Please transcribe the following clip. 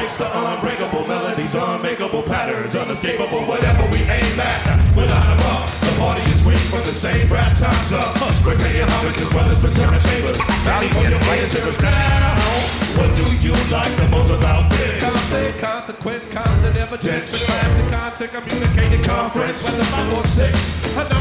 lyrics, the unbreakable melodies, unmakeable patterns, unescapable, whatever we aim at. Without a up, the party is weak, but the same rap time's up. We're paying homage as well as returning favors. Bounty for your answers now. What do you like the most about this? Concept, consequence, constant evidence. The classic content, communicated conference. Whether 5 or 6,